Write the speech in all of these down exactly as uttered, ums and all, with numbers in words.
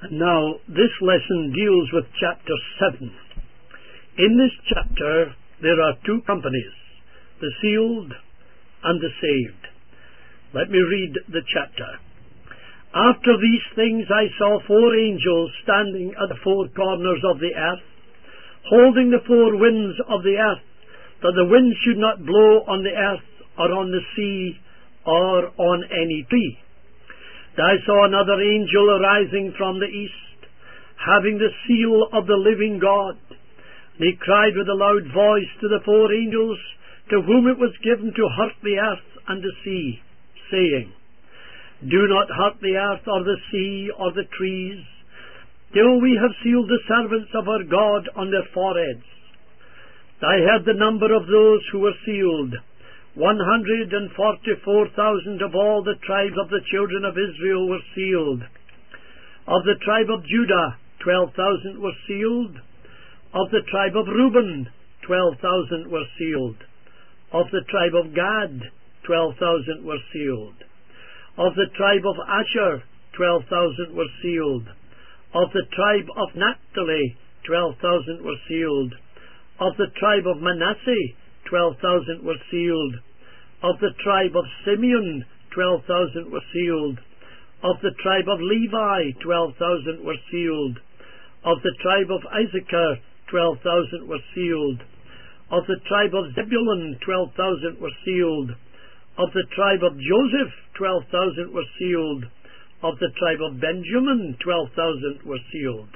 Now, this lesson deals with chapter seven. In this chapter, there are two companies, the sealed and the saved. Let me read the chapter. After these things I saw four angels standing at the four corners of the earth, holding the four winds of the earth, that the wind should not blow on the earth, or on the sea, or on any tree. And I saw another angel arising from the east, having the seal of the living God. And he cried with a loud voice to the four angels, to whom it was given to hurt the earth and the sea, saying, Do not hurt the earth, or the sea, or the trees, till we have sealed the servants of our God on their foreheads. I heard the number of those who were sealed, one hundred and forty-four thousand of all the tribes of the children of Israel were sealed. Of the tribe of Judah, twelve thousand were sealed. Of the tribe of Reuben, twelve thousand were sealed. Of the tribe of Gad, twelve thousand were sealed. Of the tribe of Asher, twelve thousand were sealed. Of the tribe of Naphtali, twelve thousand were sealed. Of the tribe of Manasseh, twelve thousand were sealed. Of the tribe of Simeon, twelve thousand were sealed. Of the tribe of Levi, twelve thousand were sealed. Of the tribe of Issachar, twelve thousand were sealed. Of the tribe of Zebulun, twelve thousand were sealed. Of the tribe of Joseph, twelve thousand were sealed. Of the tribe of Benjamin, twelve thousand were sealed.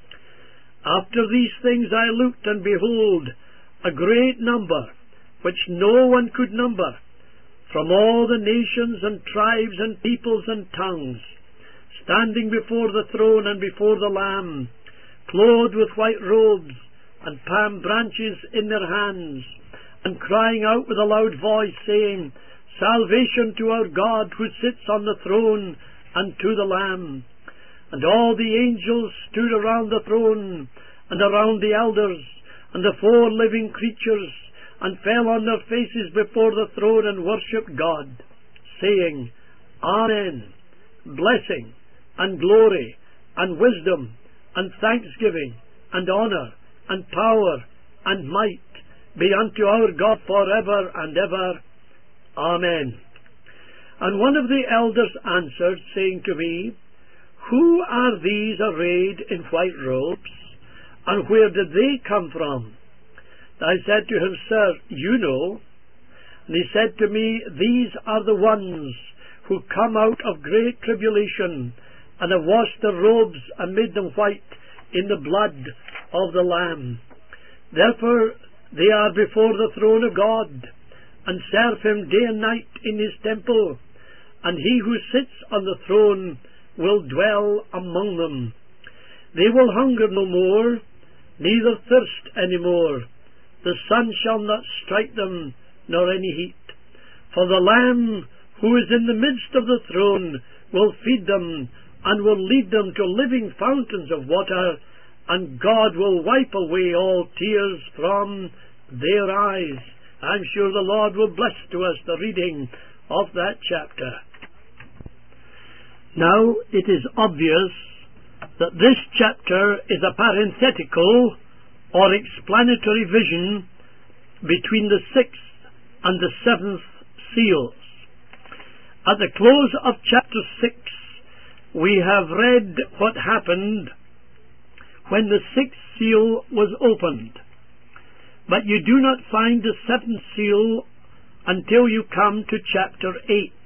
After these things I looked, and behold, a great number, which no one could number, from all the nations and tribes and peoples and tongues, standing before the throne and before the Lamb, clothed with white robes, and palm branches in their hands, and crying out with a loud voice, saying, Salvation to our God who sits on the throne, and to the Lamb. And all the angels stood around the throne, and around the elders, and the four living creatures, and fell on their faces before the throne and worshipped God, saying, Amen. Blessing, and glory, and wisdom, and thanksgiving, and honour, and power, and might be unto our God forever and ever. Amen. And one of the elders answered, saying to me, Who are these arrayed in white robes, and where did they come from? I said to him, Sir, you know. And he said to me, These are the ones who come out of great tribulation, and have washed their robes and made them white in the blood of the Lamb. Therefore they are before the throne of God, and serve him day and night in his temple, and he who sits on the throne will dwell among them. They will hunger no more, neither thirst any more. The sun shall not strike them, nor any heat. For the Lamb who is in the midst of the throne will feed them, and will lead them to living fountains of water, and God will wipe away all tears from their eyes. I'm sure the Lord will bless to us the reading of that chapter. Now, it is obvious that this chapter is a parenthetical or explanatory vision between the sixth and the seventh seals. At the close of chapter six, we have read what happened when the sixth seal was opened. But you do not find the seventh seal until you come to chapter eight.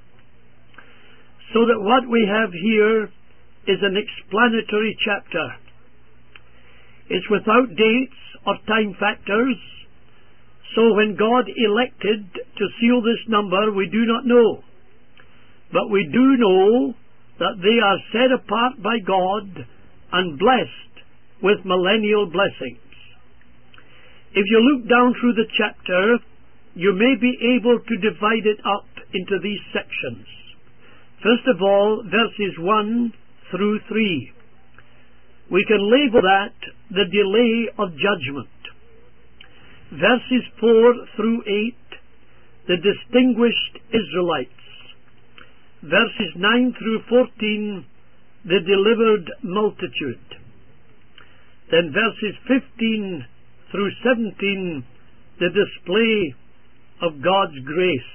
So that what we have here is an explanatory chapter. It's without dates or time factors, so when God elected to seal this number, we do not know. But we do know that they are set apart by God and blessed with millennial blessings. If you look down through the chapter, you may be able to divide it up into these sections. First of all, verses one through three. We can label that the delay of judgment. Verses four through eight, the distinguished Israelites. Verses nine through fourteen, the delivered multitude. Then verses fifteen through seventeen, the display of God's grace.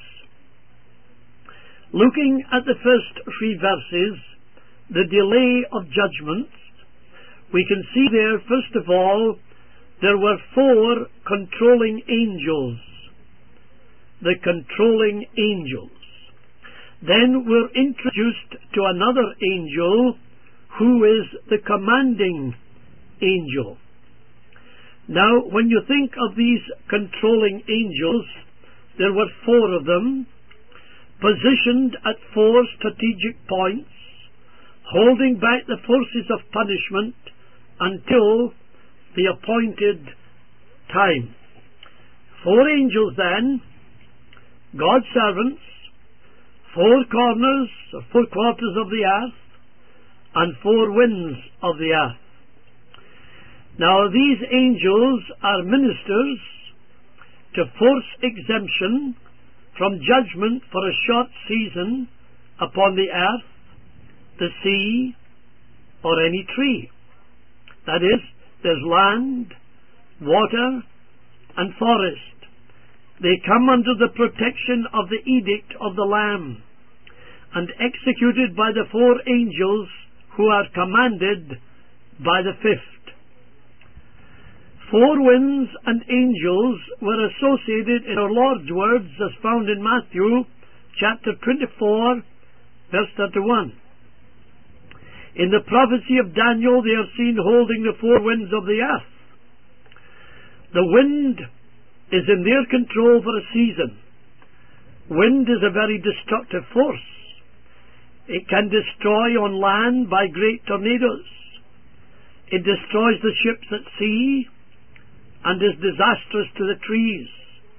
Looking at the first three verses, the delay of judgments, we can see there, first of all, there were four controlling angels. The controlling angels. Then we're introduced to another angel who is the commanding angel. Now, when you think of these controlling angels, there were four of them, positioned at four strategic points, holding back the forces of punishment until the appointed time. Four angels then, God's servants, four corners or four quarters of the earth, and four winds of the earth. Now these angels are ministers to force exemption from judgment for a short season upon the earth, the sea, or any tree. That is, there's land, water, and forest. They come under the protection of the edict of the Lamb, and executed by the four angels who are commanded by the fifth. Four winds and angels were associated in our Lord's words as found in Matthew chapter twenty-four, verse thirty-one. In the prophecy of Daniel, they are seen holding the four winds of the earth. The wind is in their control for a season. Wind is a very destructive force. It can destroy on land by great tornadoes. It destroys the ships at sea and is disastrous to the trees.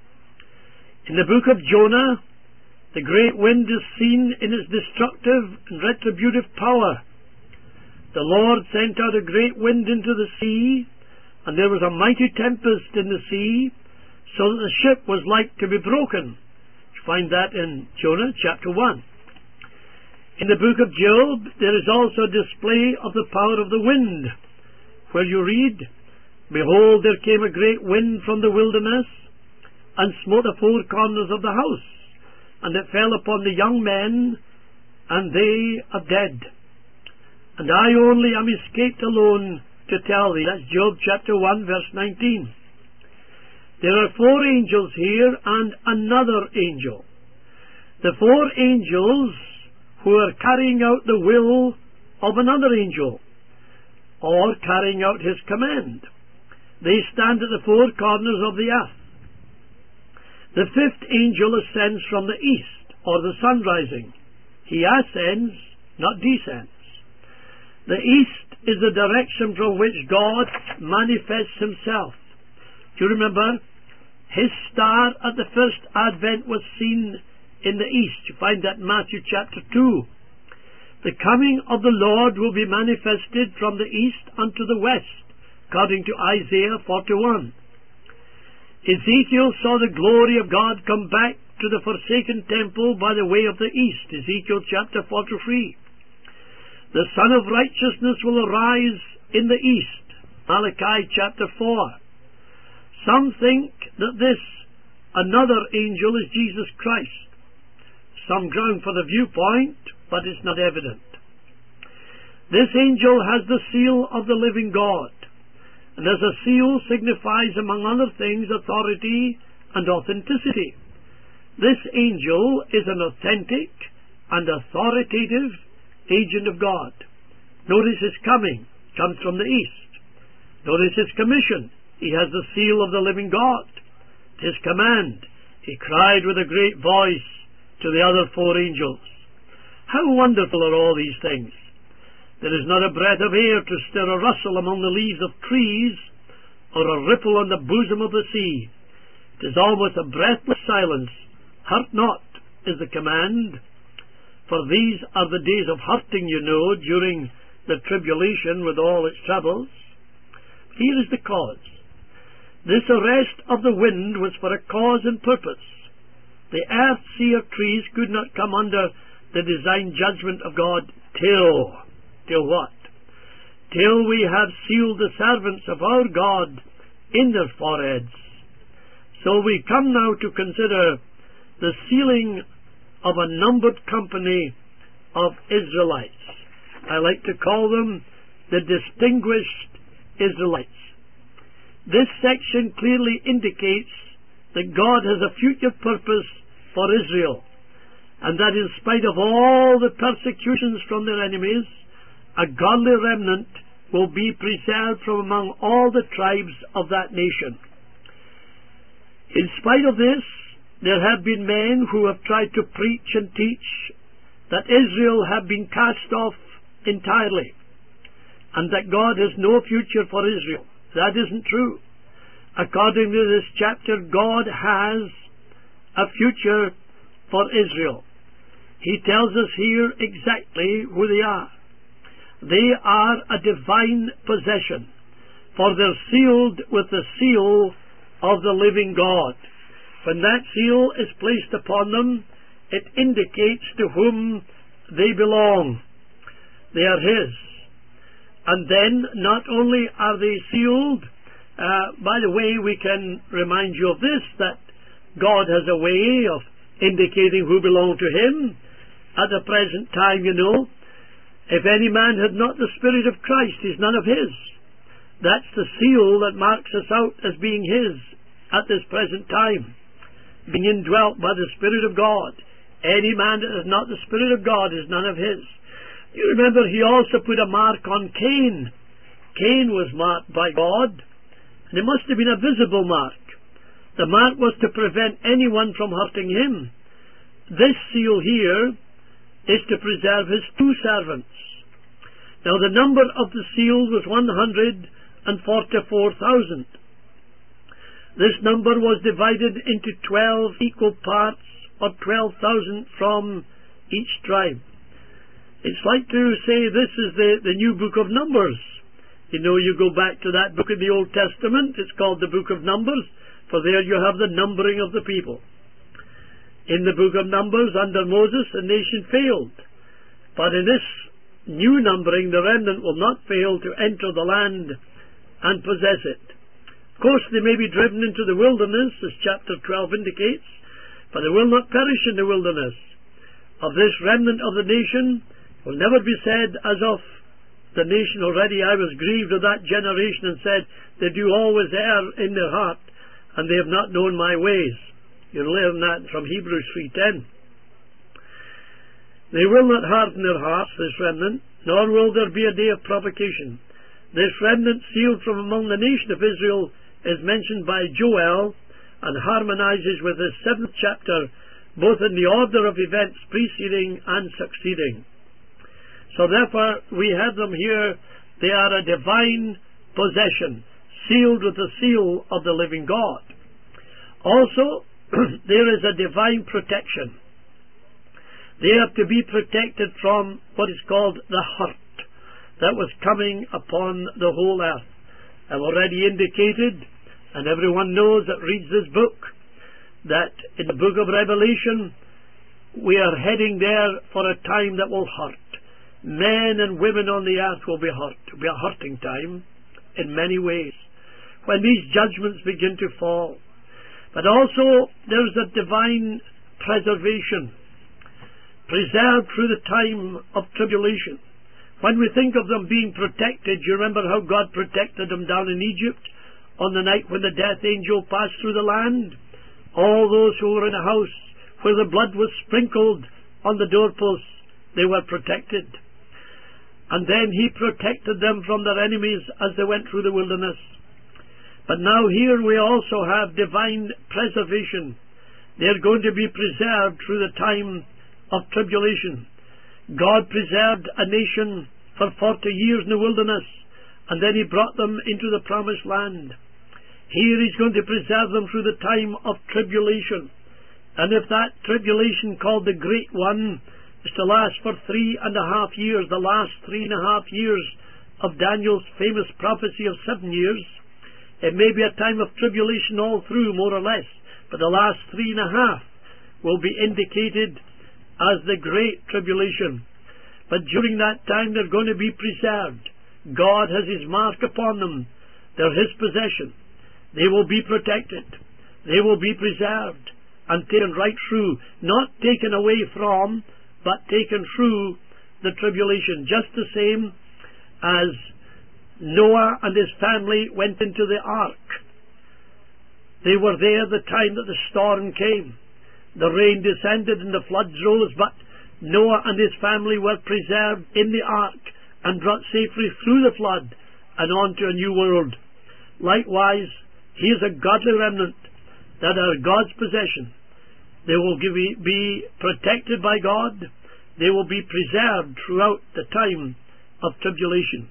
In the book of Jonah, the great wind is seen in its destructive and retributive power. The Lord sent out a great wind into the sea, and there was a mighty tempest in the sea, so that the ship was like to be broken. You find that in Jonah chapter one. In the book of Job, there is also a display of the power of the wind, where you read, "Behold, there came a great wind from the wilderness, and smote the four corners of the house, and it fell upon the young men, and they are dead. And I only am escaped alone to tell thee." That's Job chapter one, verse nineteen. There are four angels here and another angel. The four angels who are carrying out the will of another angel, or carrying out his command. They stand at the four corners of the earth. The fifth angel ascends from the east, or the sun rising. He ascends, not descends. The east is the direction from which God manifests himself. Do you remember? His star at the first advent was seen in the east. You find that in Matthew chapter two. The coming of the Lord will be manifested from the east unto the west, according to Isaiah forty-one. Ezekiel saw the glory of God come back to the forsaken temple by the way of the east. Ezekiel chapter forty-three. The Son of Righteousness will arise in the east. Malachi chapter four. Some think that this another angel is Jesus Christ. Some ground for the viewpoint, but it's not evident. This angel has the seal of the living God, and as a seal signifies, among other things, authority and authenticity. This angel is an authentic and authoritative agent of God. Notice his coming comes from the east. Notice his commission. He has the seal of the living God. His command. He cried with a great voice to the other four angels. How wonderful are all these things! There is not a breath of air to stir a rustle among the leaves of trees, or a ripple on the bosom of the sea. It is almost a breathless silence. Hurt not is the command. For these are the days of hurting, you know, during the tribulation with all its troubles. Here is the cause. This arrest of the wind was for a cause and purpose. The earth, sea, or trees could not come under the divine judgment of God till, Till what? Till we have sealed the servants of our God in their foreheads. So we come now to consider the sealing of a numbered company of Israelites. I like to call them the distinguished Israelites. This section clearly indicates that God has a future purpose for Israel, and that in spite of all the persecutions from their enemies, a godly remnant will be preserved from among all the tribes of that nation. In spite of this, there have been men who have tried to preach and teach that Israel had been cast off entirely, and that God has no future for Israel. That isn't true. According to this chapter, God has a future for Israel. He tells us here exactly who they are. They are a divine possession, for they're sealed with the seal of the living God. When that seal is placed upon them, it indicates to whom they belong. They are His. And then, not only are they sealed, uh, by the way, we can remind you of this, that God has a way of indicating who belong to Him. At the present time, you know, if any man had not the Spirit of Christ, he's none of His. That's the seal that marks us out as being His at this present time, being indwelt by the Spirit of God. Any man that has not the Spirit of God is none of His. You remember, He also put a mark on Cain. Cain was marked by God, and it must have been a visible mark. The mark was to prevent anyone from hurting him. This seal here is to preserve His two servants. Now the number of the seals was one hundred forty-four thousand. This number was divided into twelve equal parts, or twelve thousand from each tribe. It's like to say this is the, the new book of Numbers. You know, you go back to that book in the Old Testament, it's called the book of Numbers, for there you have the numbering of the people. In the book of Numbers, under Moses, the nation failed. But in this new numbering, the remnant will not fail to enter the land and possess it. Of course, they may be driven into the wilderness, as chapter twelve indicates, but they will not perish in the wilderness. Of this remnant of the nation will never be said, as of the nation already, I was grieved of that generation, and said, they do always err in their heart, and they have not known my ways. You learn that from Hebrews three ten. They will not harden their hearts, this remnant, nor will there be a day of provocation. This remnant, sealed from among the nation of Israel, is mentioned by Joel and harmonizes with his seventh chapter, both in the order of events preceding and succeeding. So therefore, we have them here. They are a divine possession, sealed with the seal of the living God. Also, there is a divine protection. They are to be protected from what is called the hurt that was coming upon the whole earth. I've already indicated, and everyone knows that reads this book, that in the book of Revelation we are heading there for a time that will hurt. Men and women on the earth will be hurt. It will be a hurting time in many ways when these judgments begin to fall. But also there is a divine preservation, preserved through the time of tribulation. When we think of them being protected, you remember how God protected them down in Egypt on the night when the death angel passed through the land? All those who were in a house where the blood was sprinkled on the doorposts, they were protected. And then He protected them from their enemies as they went through the wilderness. But now here we also have divine preservation. They are going to be preserved through the time of tribulation. God preserved a nation for forty years in the wilderness, and then He brought them into the promised land. Here He's going to preserve them through the time of tribulation. And if that tribulation, called the Great One, is to last for three and a half years, the last three and a half years of Daniel's famous prophecy of seven years, it may be a time of tribulation all through, more or less, but the last three and a half will be indicated as the Great Tribulation. but during that time they're going to be preserved. God has His mark upon them. They're His possession. They will be protected. They will be preserved and taken right through, not taken away from, but taken through the tribulation, just the same as Noah and his family went into the ark. They were there the time that the storm came. The rain descended and the floods rose, but Noah and his family were preserved in the ark and brought safely through the flood and on to a new world. Likewise, he is a godly remnant that are God's possession. They will give, be protected by God. They will be preserved throughout the time of tribulation.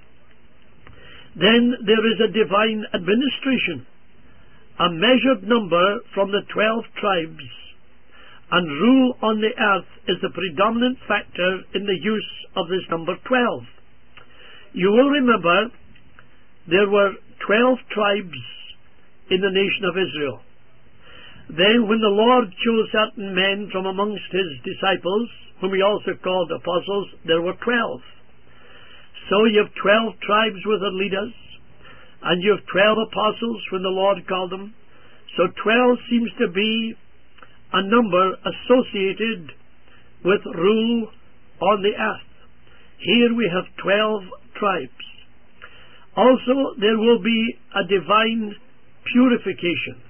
Then there is a divine administration, a measured number from the twelve tribes, and rule on the earth is the predominant factor in the use of this number twelve. You will remember there were twelve tribes in the nation of Israel. Then when the Lord chose certain men from amongst His disciples, whom He also called apostles, there were twelve. So you have twelve tribes with their leaders, and you have twelve apostles when the Lord called them. So twelve seems to be a number associated with rule on the earth. Here we have twelve tribes. Also, there will be a divine purification.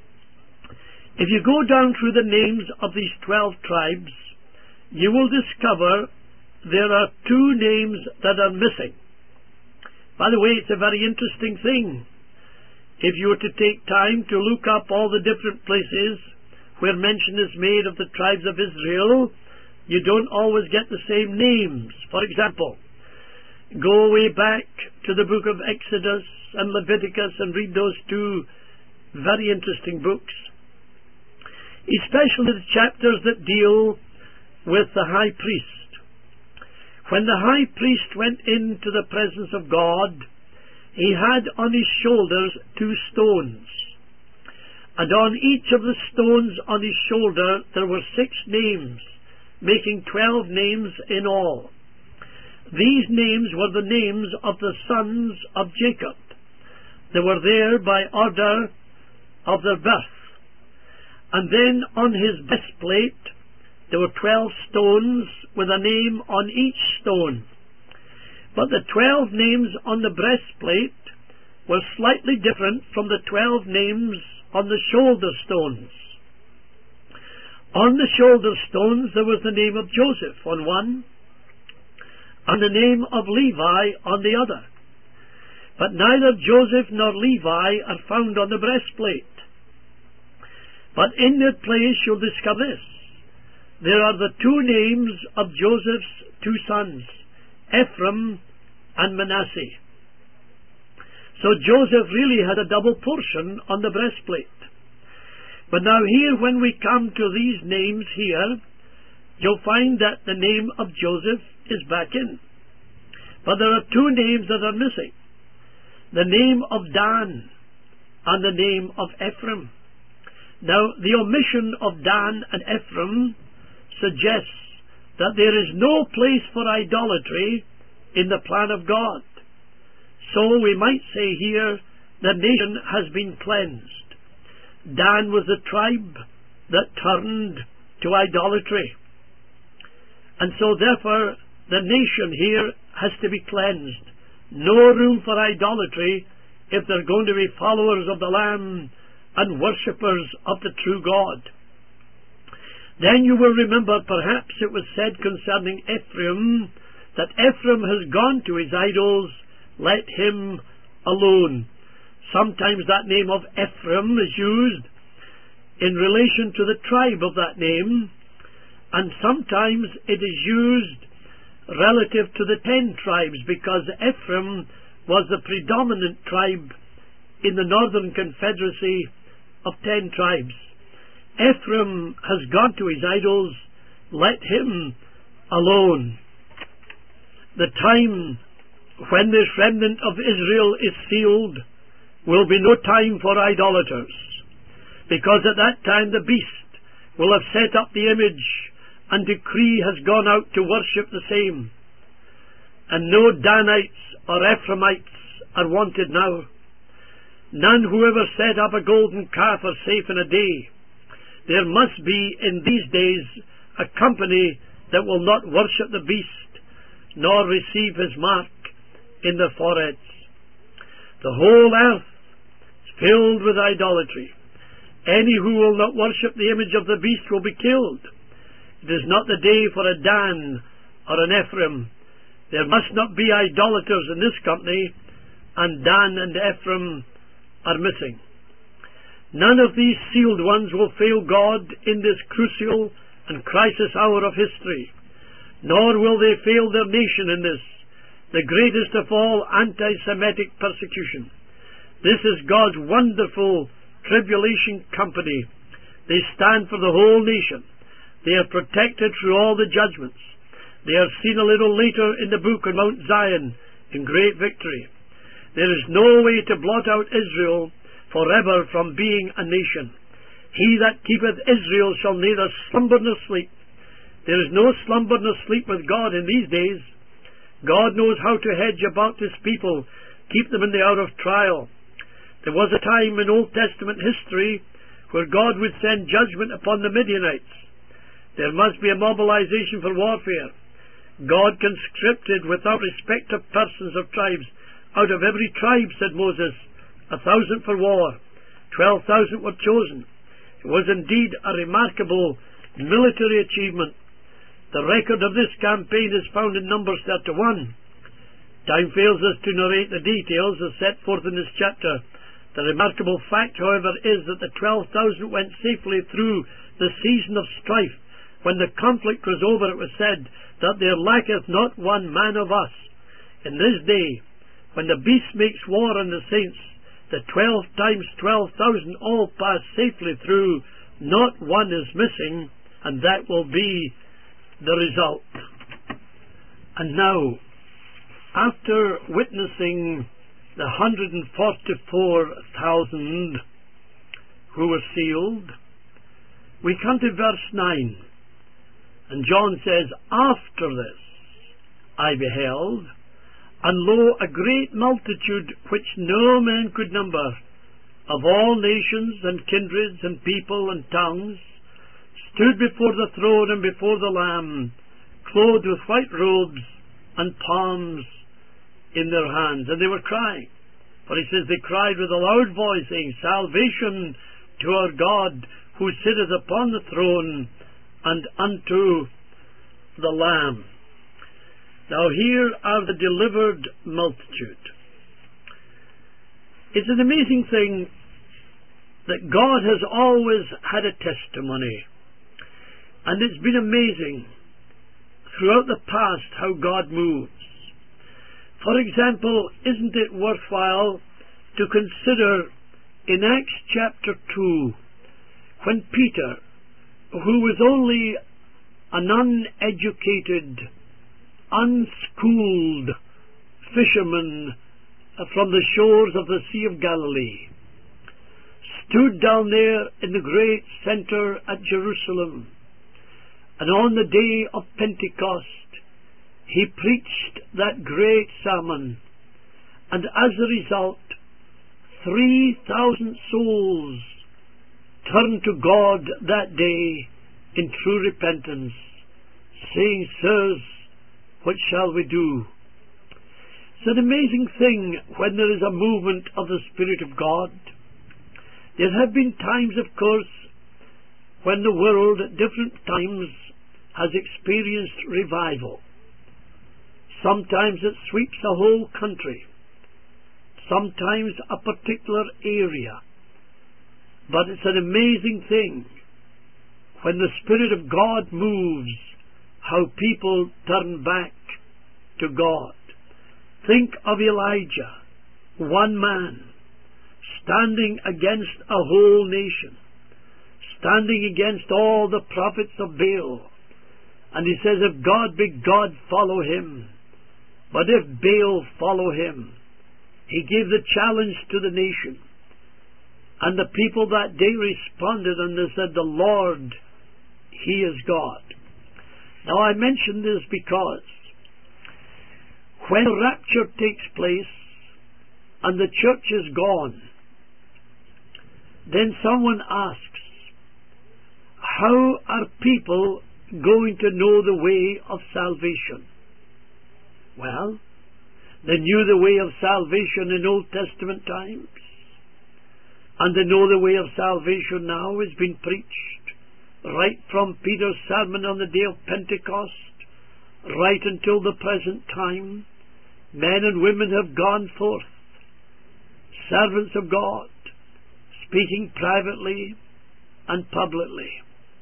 If you go down through the names of these twelve tribes, you will discover there are two names that are missing. By the way, it's a very interesting thing. If you were to take time to look up all the different places where mention is made of the tribes of Israel, you don't always get the same names. For example, go way back to the book of Exodus and Leviticus and read those two very interesting books, especially the chapters that deal with the high priest. When the high priest went into the presence of God, he had on his shoulders two stones, and on each of the stones on his shoulder there were six names, making twelve names in all. These names were the names of the sons of Jacob. They were there by order of their birth. And then on his breastplate there were twelve stones with a name on each stone. But the twelve names on the breastplate were slightly different from the twelve names on the shoulder stones. On the shoulder stones there was the name of Joseph on one, and the name of Levi on the other. But neither Joseph nor Levi are found on the breastplate. But in their place you'll discover this. There are the two names of Joseph's two sons, Ephraim and Manasseh. So Joseph really had a double portion on the breastplate. But now here, when we come to these names here, you'll find that the name of Joseph is back in. But there are two names that are missing. The name of Dan and the name of Ephraim. Now, the omission of Dan and Ephraim suggests that there is no place for idolatry in the plan of God. So we might say here, the nation has been cleansed. Dan was the tribe that turned to idolatry. And so therefore, the nation here has to be cleansed. No room for idolatry if they're going to be followers of the Lamb and worshippers of the true God. Then you will remember, perhaps it was said concerning Ephraim, that Ephraim has gone to his idols, let him alone. Sometimes that name of Ephraim is used in relation to the tribe of that name, and sometimes it is used relative to the ten tribes, because Ephraim was the predominant tribe in the northern confederacy of ten tribes. Ephraim has gone to his idols, let him alone. The time when this remnant of Israel is sealed will be no time for idolaters, because at that time the beast will have set up the image, and decree has gone out to worship the same. and no Danites or Ephraimites are wanted now. None who ever set up a golden calf are safe in a day. There must be in these days a company that will not worship the beast, nor receive his mark in their foreheads. The whole earth is filled with idolatry. Any who will not worship the image of the beast will be killed. It is not the day for a Dan or an Ephraim. There must not be idolaters in this company, and Dan and Ephraim are missing. None of these sealed ones will fail God in this crucial and crisis hour of history, nor will they fail their nation in this, the greatest of all anti-Semitic persecution. This is God's wonderful tribulation company. They stand for the whole nation. They are protected through all the judgments. They are seen a little later in the book on Mount Zion in great victory. There is no way to blot out Israel forever from being a nation. He that keepeth Israel shall neither slumber nor sleep. There is no slumber nor sleep with God in these days. God knows how to hedge about his people, keep them in the hour of trial. There was a time in Old Testament history where God would send judgment upon the Midianites. There must be a mobilization for warfare. God conscripted without respect of persons of tribes. Out of every tribe, said Moses, a thousand for war. Twelve thousand were chosen. It was indeed a remarkable military achievement. The record of this campaign is found in Numbers thirty-one. Time fails us to narrate the details as set forth in this chapter. The remarkable fact, however, is that the twelve thousand went safely through the season of strife. When the conflict was over, it was said that there lacketh not one man of us. In this day, when the beast makes war on the saints, the twelve times twelve thousand all pass safely through. Not one is missing, and that will be the result. And now, after witnessing the one hundred forty-four thousand who were sealed, we come to verse nine. And John says, after this I beheld, and lo, a great multitude which no man could number, of all nations and kindreds and people and tongues, stood before the throne and before the Lamb, clothed with white robes and palms in their hands. And they were crying. For he says, they cried with a loud voice, saying, Salvation to our God, who sitteth upon the throne, and unto the Lamb. Now here are the delivered multitude. It's an amazing thing that God has always had a testimony. And it's been amazing throughout the past how God moves. For example, isn't it worthwhile to consider in Acts chapter two, when Peter, who was only an uneducated, unschooled fisherman from the shores of the Sea of Galilee, stood down there in the great centre at Jerusalem, and on the day of Pentecost he preached that great sermon, and as a result three thousand souls turned to God that day in true repentance, saying, Sirs, what shall we do? It's an amazing thing when there is a movement of the Spirit of God. There have been times, of course, when the world at different times has experienced revival. Sometimes it sweeps a whole country, sometimes a particular area. But it's an amazing thing when the Spirit of God moves, how people turn back to God. Think of Elijah, one man, standing against a whole nation, standing against all the prophets of Baal. And he says, if God be God, follow him. But if Baal, follow him. He gave the challenge to the nation. And the people that day responded, and they said, the Lord, He is God. Now I mention this because when the rapture takes place and the church is gone, then someone asks, how are people going to know the way of salvation? Well, they knew the way of salvation in Old Testament times, and they know the way of salvation now has been preached right from Peter's sermon on the day of Pentecost right until the present time. Men and women have gone forth, servants of God, speaking privately and publicly.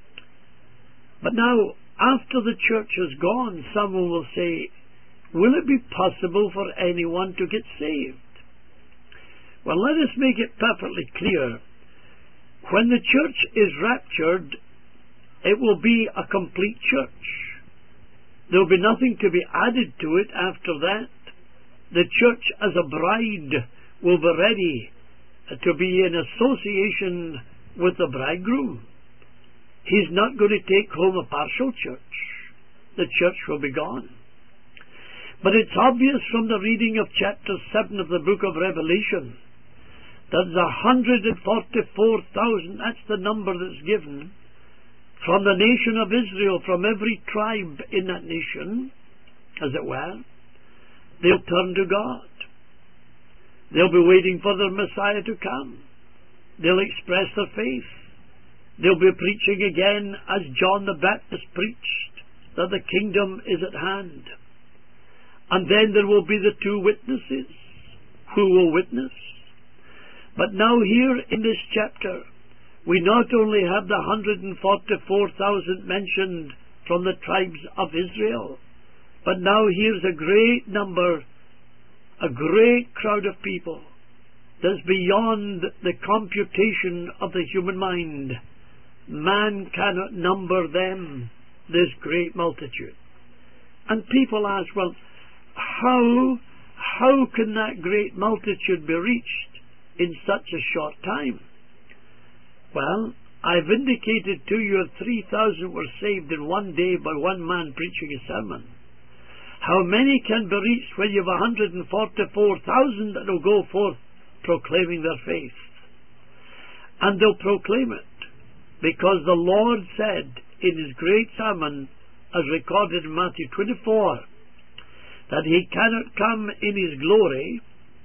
But now, after the church has gone, someone will say, will it be possible for anyone to get saved? Well, let us make it perfectly clear. When the church is raptured, it will be a complete church. There will be nothing to be added to it after that. The church as a bride will be ready to be in association with the bridegroom. He's not going to take home a partial church. The church will be gone. But it's obvious from the reading of chapter seven of the book of Revelation that the one hundred forty-four thousand, that's the number that's given, from the nation of Israel, from every tribe in that nation, as it were, they'll turn to God. They'll be waiting for their Messiah to come. They'll express their faith. They'll be preaching again, as John the Baptist preached, that the kingdom is at hand. And then there will be the two witnesses who will witness. But now here in this chapter, we not only have the one hundred forty-four thousand mentioned from the tribes of Israel, but now here's a great number, a great crowd of people that's beyond the computation of the human mind. Man cannot number them, this great multitude. And people ask, well, how, how can that great multitude be reached in such a short time? Well, I've indicated to you that three thousand were saved in one day by one man preaching a sermon. How many can be reached when you have one hundred forty-four thousand that will go forth proclaiming their faith? And they'll proclaim it because the Lord said in His great sermon, as recorded in Matthew twenty-four, that He cannot come in His glory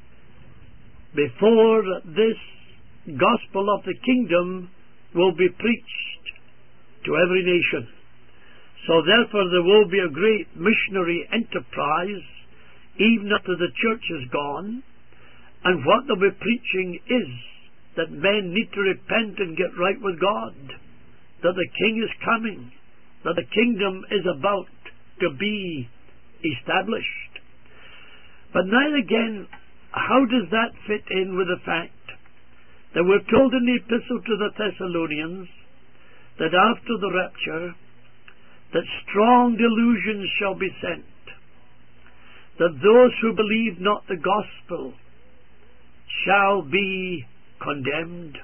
before this gospel of the kingdom will be preached to every nation. So therefore there will be a great missionary enterprise even after the church is gone, and what they'll be preaching is that men need to repent and get right with God, that the King is coming, that the kingdom is about to be established. But now again, how does that fit in with the fact that we're told in the epistle to the Thessalonians that after the rapture that strong delusions shall be sent, that those who believe not the gospel shall be condemned?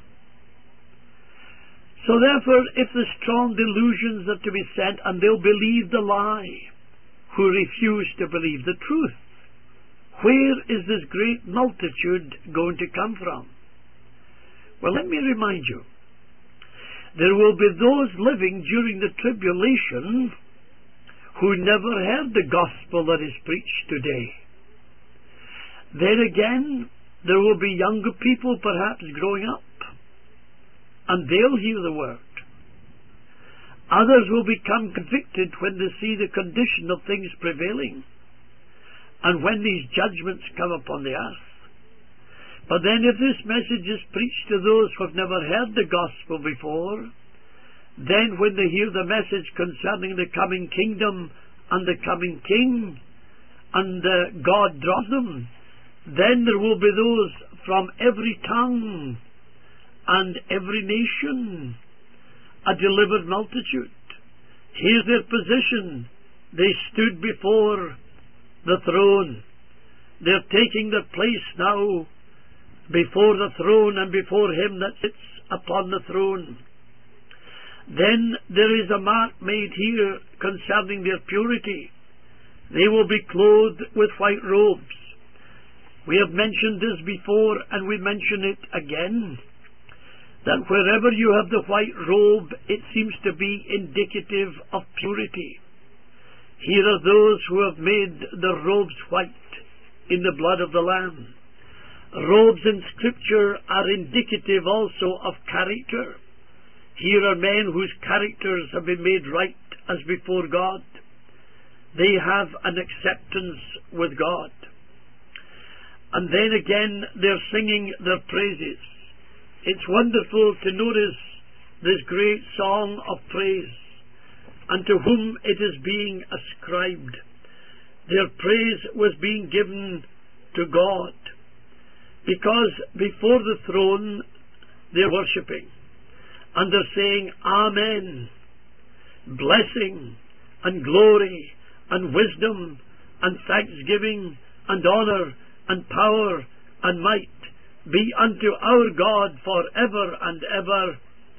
So therefore, if the strong delusions are to be sent, and they'll believe the lie who refuse to believe the truth, where is this great multitude going to come from? Well, let me remind you, there will be those living during the tribulation who never heard the gospel that is preached today. Then again, there will be younger people perhaps growing up, and they'll hear the word. Others will become convicted when they see the condition of things prevailing, and when these judgments come upon the earth. But then if this message is preached to those who have never heard the gospel before, then when they hear the message concerning the coming kingdom and the coming king, and uh, God draws them, then there will be those from every tongue and every nation, a delivered multitude. Here's their position. They stood before the throne. They're taking their place now before the throne and before Him that sits upon the throne. Then there is a mark made here concerning their purity, They will be clothed with white robes. We have mentioned this before, and we mention it again, that wherever you have the white robe, it seems to be indicative of purity. Here are those who have made the robes white in the blood of the Lamb. Robes in Scripture are indicative also of character. Here are men whose characters have been made right as before God. They have an acceptance with God. And then again, they're singing their praises. It's wonderful to notice this great song of praise, and to whom it is being ascribed. Their praise was being given to God, because before the throne they're worshipping, and they're saying, Amen. Blessing and glory and wisdom and thanksgiving and honour and power and might be unto our God for ever and ever.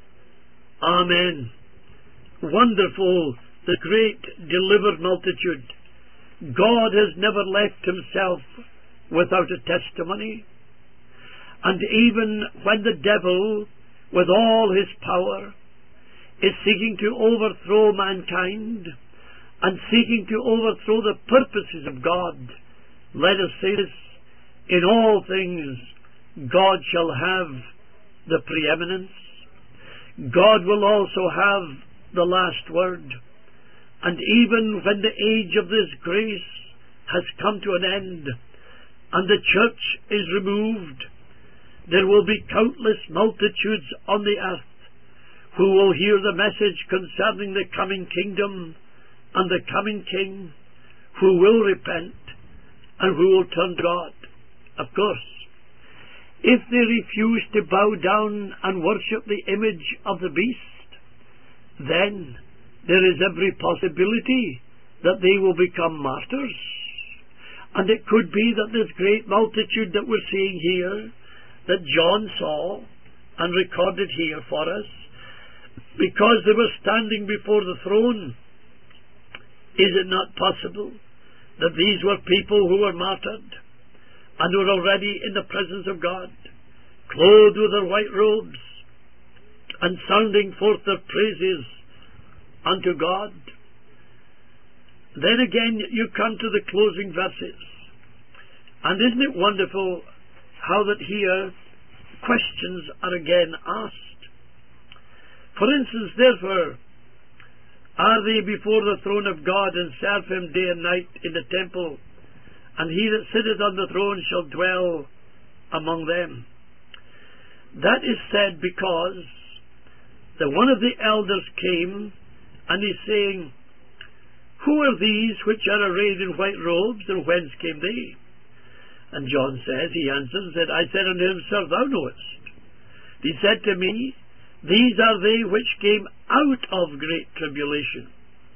Amen. Wonderful, the great delivered multitude. God has never left himself without a testimony. And even when the devil, with all his power, is seeking to overthrow mankind and seeking to overthrow the purposes of God, let us say this: in all things God shall have the preeminence. God will also have the last word. And even when the age of this grace has come to an end and the church is removed, there will be countless multitudes on the earth who will hear the message concerning the coming kingdom and the coming king, who will repent and who will turn to God. Of course, if they refuse to bow down and worship the image of the beast, then there is every possibility that they will become martyrs. And it could be that this great multitude that we're seeing here, that John saw and recorded here for us, because they were standing before the throne, is it not possible that these were people who were martyred and were already in the presence of God, clothed with their white robes and sounding forth their praises unto God? Then again you come to the closing verses, and isn't it wonderful how that here questions are again asked? For instance, therefore, are they before the throne of God, and serve him day and night in the temple, and he that sitteth on the throne shall dwell among them? That is said because the one of the elders came, and he's saying, Who are these which are arrayed in white robes, and whence came they? And John says, he answered and said, I said unto him, Sir, thou knowest. He said to me, These are they which came out of great tribulation.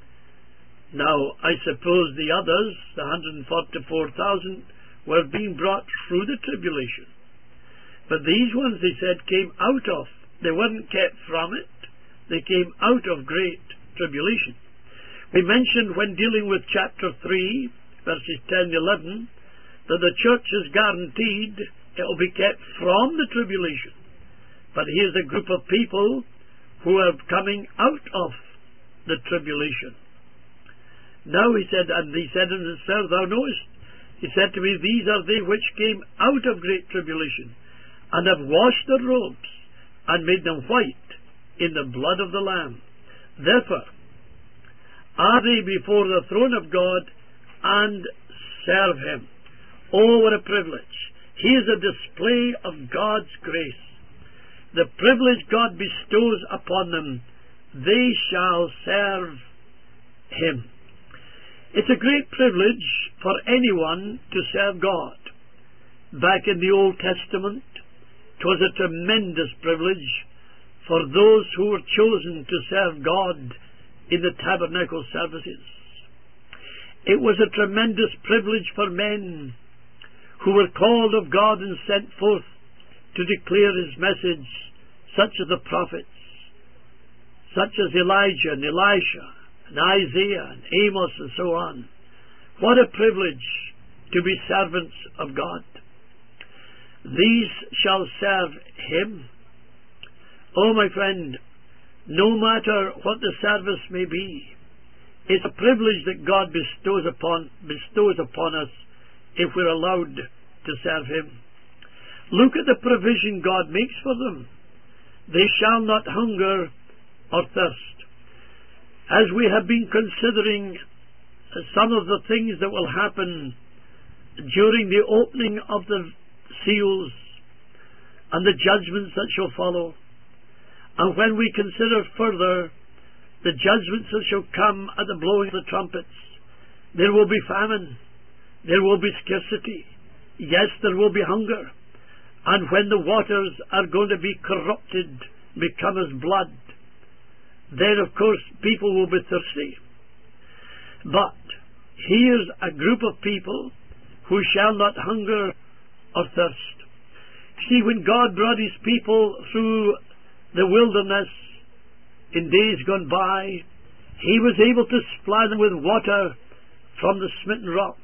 Now, I suppose the others, the one hundred forty-four thousand, were being brought through the tribulation. But these ones, he said, came out of. They weren't kept from it. They came out of great tribulation. We mentioned when dealing with chapter three, verses ten and eleven, that the church is guaranteed it will be kept from the tribulation. But here's a group of people who are coming out of the tribulation. Now he said, and he said unto him, Sir, thou knowest. He said to me, These are they which came out of great tribulation, and have washed their robes, and made them white in the blood of the Lamb. Therefore, are they before the throne of God, and serve him. Oh, what a privilege. Here's a display of God's grace. The privilege God bestows upon them, they shall serve him. It's a great privilege for anyone to serve God. Back in the Old Testament, it was a tremendous privilege for those who were chosen to serve God in the tabernacle services. It was a tremendous privilege for men who were called of God and sent forth to declare his message, such as the prophets, such as Elijah and Elisha and Isaiah and Amos and so on, What a privilege to be servants of God. These shall serve Him. Oh, my friend, no matter what the service may be, it's a privilege that God bestows upon, bestows upon us if we're allowed to serve Him. Look at the provision God makes for them. They shall not hunger or thirst. As we have been considering some of the things that will happen during the opening of the seals and the judgments that shall follow, and when we consider further the judgments that shall come at the blowing of the trumpets, there will be famine, there will be scarcity, yes, there will be hunger, and when the waters are going to be corrupted, become as blood, then of course people will be thirsty. But here's a group of people who shall not hunger or thirst. See, when God brought His people through the wilderness in days gone by, He was able to supply them with water from the smitten rock.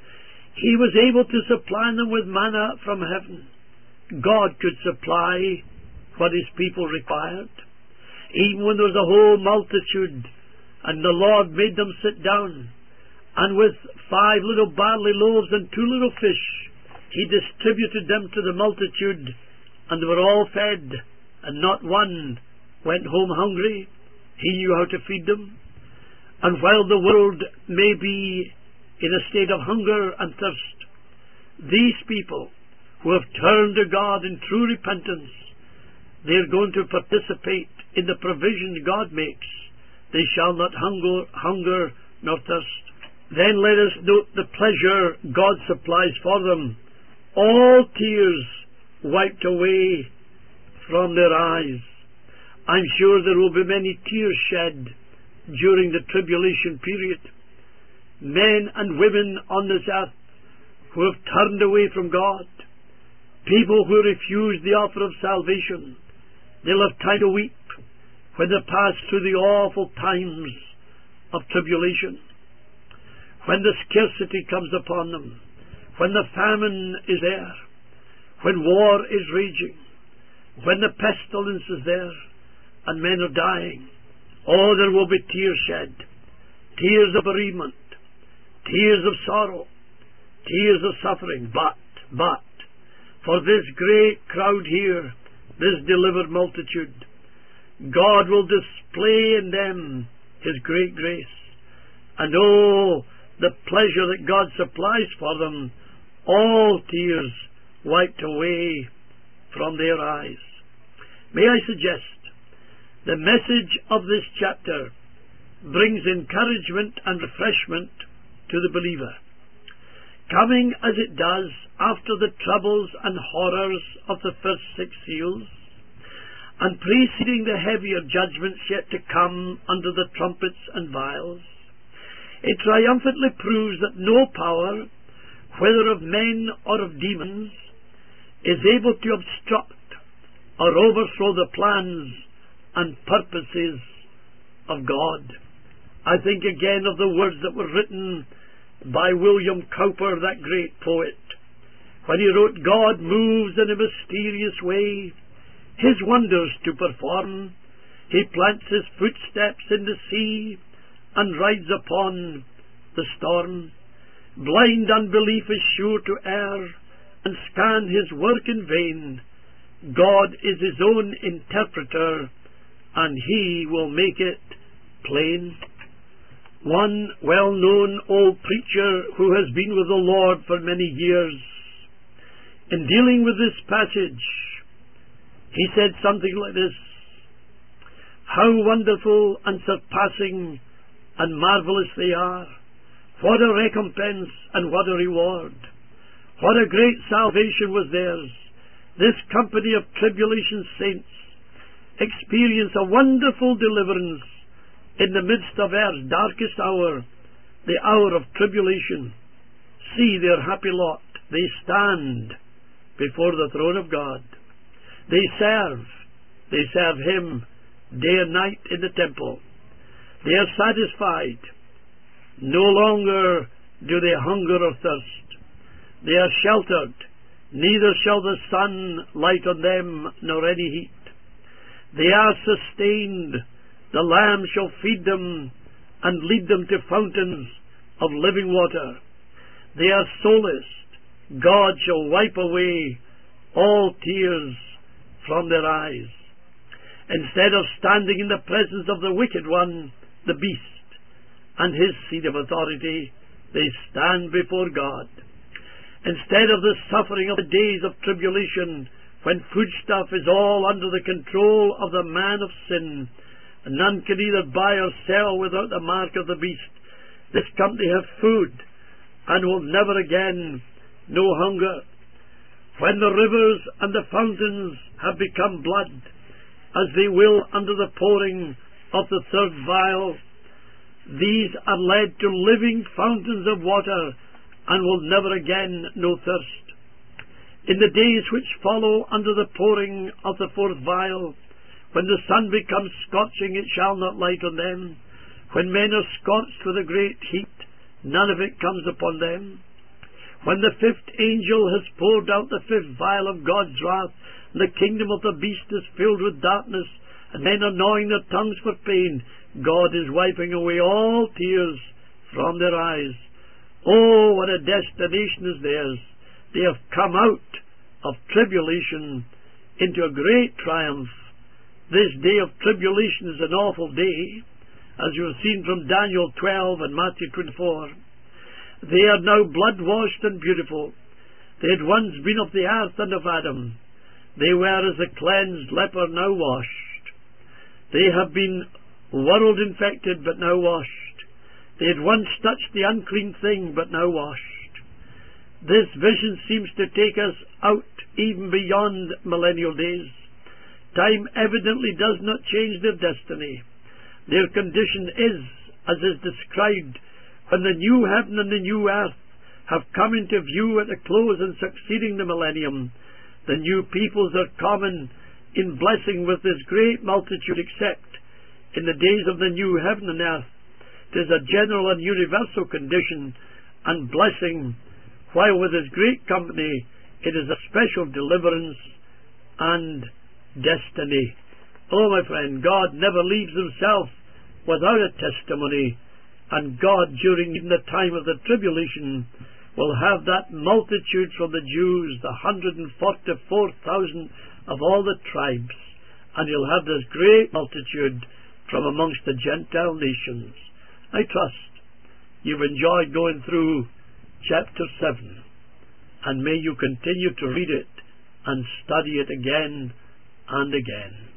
He was able to supply them with manna from heaven. God could supply what His people required. Even when there was a whole multitude and the Lord made them sit down, and with five little barley loaves and two little fish He distributed them to the multitude, and they were all fed, and not one went home hungry. He knew how to feed them. And while the world may be in a state of hunger and thirst, these people who have turned to God in true repentance, they are going to participate in the provision God makes. They shall not hunger, hunger nor thirst. Then let us note the pleasure God supplies for them. All tears wiped away from their eyes. I'm sure there will be many tears shed during the tribulation period. Men and women on this earth who have turned away from God, people who refuse the offer of salvation, they'll have time to weep when they pass through the awful times of tribulation, when the scarcity comes upon them, when the famine is there, when war is raging, when the pestilence is there and men are dying. Oh, there will be tears shed, tears of bereavement, tears of sorrow, tears of suffering. But, but, for this great crowd here, this delivered multitude, God will display in them His great grace. And oh, the pleasure that God supplies for them, all tears wiped away from their eyes. May I suggest, the message of this chapter brings encouragement and refreshment to the believer, coming as it does after the troubles and horrors of the first six seals, and preceding the heavier judgments yet to come under the trumpets and vials. It triumphantly proves that no power, whether of men or of demons, is able to obstruct or overthrow the plans and purposes of God. I think again of the words that were written by William Cowper, that great poet, when he wrote, God moves in a mysterious way His wonders to perform. He plants His footsteps in the sea and rides upon the storm. Blind unbelief is sure to err and scan His work in vain. God is His own interpreter, and He will make it plain. One well-known old preacher who has been with the Lord for many years, in dealing with this passage, he said something like this: how wonderful and surpassing and marvelous they are! What a recompense and what a reward! What a great salvation was theirs! This company of tribulation saints experience a wonderful deliverance in the midst of earth's darkest hour, the hour of tribulation. See their happy lot. They stand before the throne of God. They serve. They serve Him day and night in the temple. They are satisfied. No longer do they hunger or thirst. They are sheltered, neither shall the sun light on them, nor any heat. They are sustained, the Lamb shall feed them, and lead them to fountains of living water. They are solaced, God shall wipe away all tears from their eyes. Instead of standing in the presence of the wicked one, the beast, and his seat of authority, they stand before God. Instead of the suffering of the days of tribulation, when foodstuff is all under the control of the man of sin, and none can either buy or sell without the mark of the beast, this company have food, and will never again know hunger. When the rivers and the fountains have become blood, as they will under the pouring of the third vial, these are led to living fountains of water, and will never again know thirst. In the days which follow under the pouring of the fourth vial, when the sun becomes scorching, it shall not light on them. When men are scorched with a great heat, none of it comes upon them. When the fifth angel has poured out the fifth vial of God's wrath, and the kingdom of the beast is filled with darkness, and men are gnawing their tongues for pain, God is wiping away all tears from their eyes. Oh, what a destination is theirs! They have come out of tribulation into a great triumph. This day of tribulation is an awful day, as you have seen from Daniel twelve and Matthew twenty-four. They are now blood-washed and beautiful. They had once been of the earth and of Adam. They were as a cleansed leper, now washed. They have been world-infected, but now washed. They had once touched the unclean thing, but now washed. This vision seems to take us out even beyond millennial days. Time evidently does not change their destiny. Their condition is, as is described, when the new heaven and the new earth have come into view at the close and succeeding the millennium. The new peoples are common in blessing with this great multitude, except in the days of the new heaven and earth. It is a general and universal condition and blessing, while with his great company it is a special deliverance and destiny. Oh, my friend, God never leaves himself without a testimony, and God, during even the time of the tribulation, will have that multitude from the Jews, the one hundred forty-four thousand of all the tribes, and he'll have this great multitude from amongst the Gentile nations. I trust you've enjoyed going through chapter seven, and may you continue to read it and study it again and again.